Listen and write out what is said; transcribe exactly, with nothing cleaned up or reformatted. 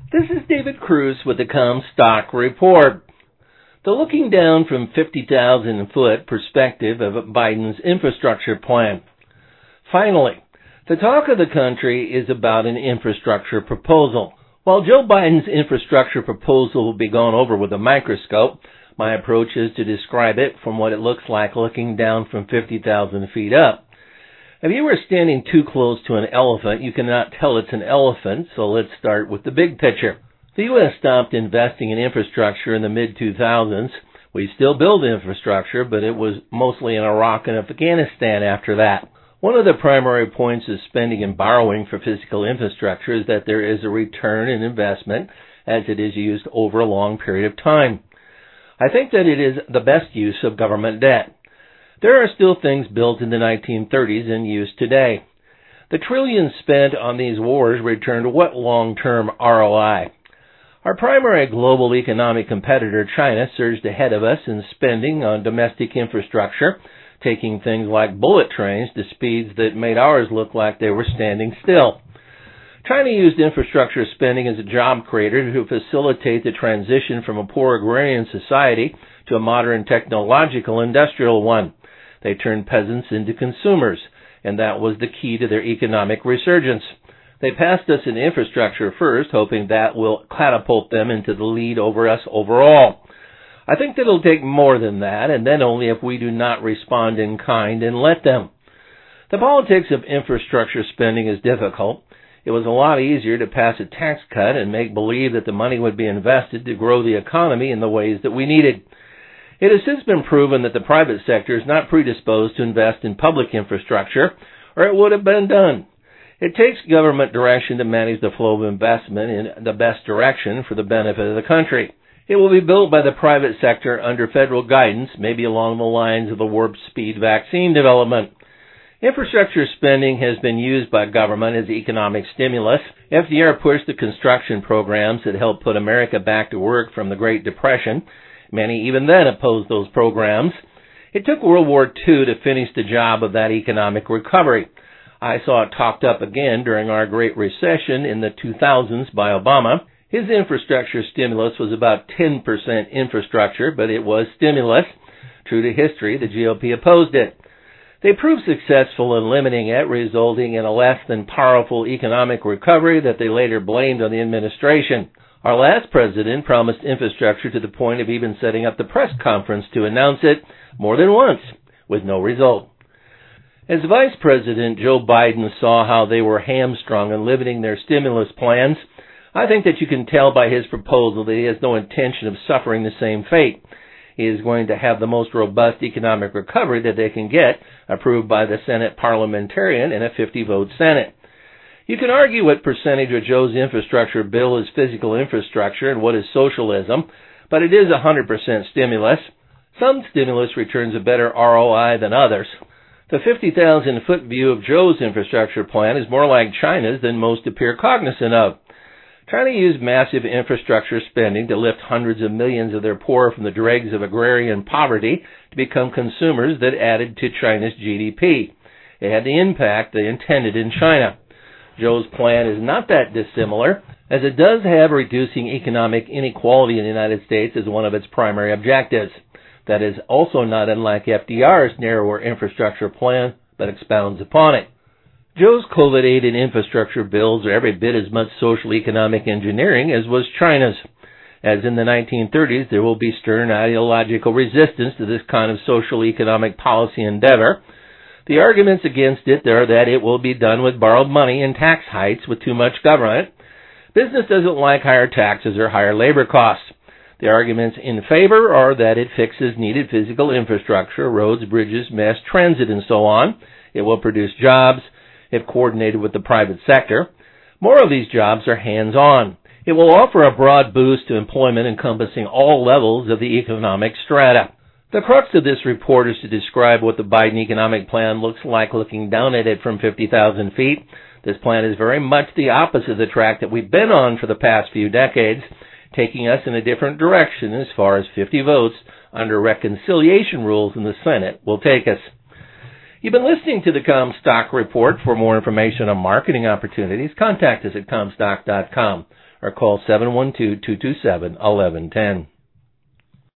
This is David Cruz with the Comstock Report. The looking down from fifty thousand foot perspective of Biden's infrastructure plan. Finally, the talk of the country is about an infrastructure proposal. While Joe Biden's infrastructure proposal will be gone over with a microscope, my approach is to describe it from what it looks like looking down from fifty thousand feet up. If you were standing too close to an elephant, you cannot tell it's an elephant, so let's start with the big picture. The U S stopped investing in infrastructure in the mid two thousands. We still build infrastructure, but it was mostly in Iraq and Afghanistan after that. One of the primary points of spending and borrowing for physical infrastructure is that there is a return in investment as it is used over a long period of time. I think that it is the best use of government debt. There are still things built in the nineteen thirties in use today. The trillions spent on these wars returned what long-term R O I? Our primary global economic competitor, China, surged ahead of us in spending on domestic infrastructure, taking things like bullet trains to speeds that made ours look like they were standing still. China used infrastructure spending as a job creator to facilitate the transition from a poor agrarian society to a modern technological industrial one. They turned peasants into consumers, and that was the key to their economic resurgence. They passed us in infrastructure first, hoping that will catapult them into the lead over us overall. I think that it'll take more than that, and then only if we do not respond in kind and let them. The politics of infrastructure spending is difficult. It was a lot easier to pass a tax cut and make believe that the money would be invested to grow the economy in the ways that we needed. It has since been proven that the private sector is not predisposed to invest in public infrastructure, or it would have been done. It takes government direction to manage the flow of investment in the best direction for the benefit of the country. It will be built by the private sector under federal guidance, maybe along the lines of the warp speed vaccine development. Infrastructure spending has been used by government as economic stimulus. F D R pushed the construction programs that helped put America back to work from the Great Depression. Many even then opposed those programs. It took World War Two to finish the job of that economic recovery. I saw it talked up again during our Great Recession in the two thousands by Obama. His infrastructure stimulus was about ten percent infrastructure, but it was stimulus. True to history, the G O P opposed it. They proved successful in limiting it, resulting in a less than powerful economic recovery that they later blamed on the administration. Our last president promised infrastructure to the point of even setting up the press conference to announce it more than once, with no result. As Vice President Joe Biden saw how they were hamstrung in limiting their stimulus plans, I think that you can tell by his proposal that he has no intention of suffering the same fate. He is going to have the most robust economic recovery that they can get, approved by the Senate parliamentarian in a fifty-vote Senate. You can argue what percentage of Joe's infrastructure bill is physical infrastructure and what is socialism, but it is one hundred percent stimulus. Some stimulus returns a better R O I than others. The fifty thousand foot view of Joe's infrastructure plan is more like China's than most appear cognizant of. China used massive infrastructure spending to lift hundreds of millions of their poor from the dregs of agrarian poverty to become consumers that added to China's G D P. It had the impact they intended in China. Joe's plan is not that dissimilar, as it does have reducing economic inequality in the United States as one of its primary objectives. That is also not unlike F D R's narrower infrastructure plan, but expounds upon it. Joe's COVID aid and infrastructure bills are every bit as much social economic engineering as was China's. As in the nineteen thirties, there will be stern ideological resistance to this kind of social economic policy endeavor. The arguments against it are that it will be done with borrowed money and tax hikes with too much government. Business doesn't like higher taxes or higher labor costs. The arguments in favor are that it fixes needed physical infrastructure, roads, bridges, mass transit, and so on. It will produce jobs if coordinated with the private sector. More of these jobs are hands-on. It will offer a broad boost to employment encompassing all levels of the economic strata. The crux of this report is to describe what the Biden economic plan looks like looking down at it from fifty thousand feet. This plan is very much the opposite of the track that we've been on for the past few decades, taking us in a different direction as far as fifty votes under reconciliation rules in the Senate will take us. You've been listening to the Comstock Report. For more information on marketing opportunities, contact us at comstock dot com. or call seven one two, two two seven, one one one zero.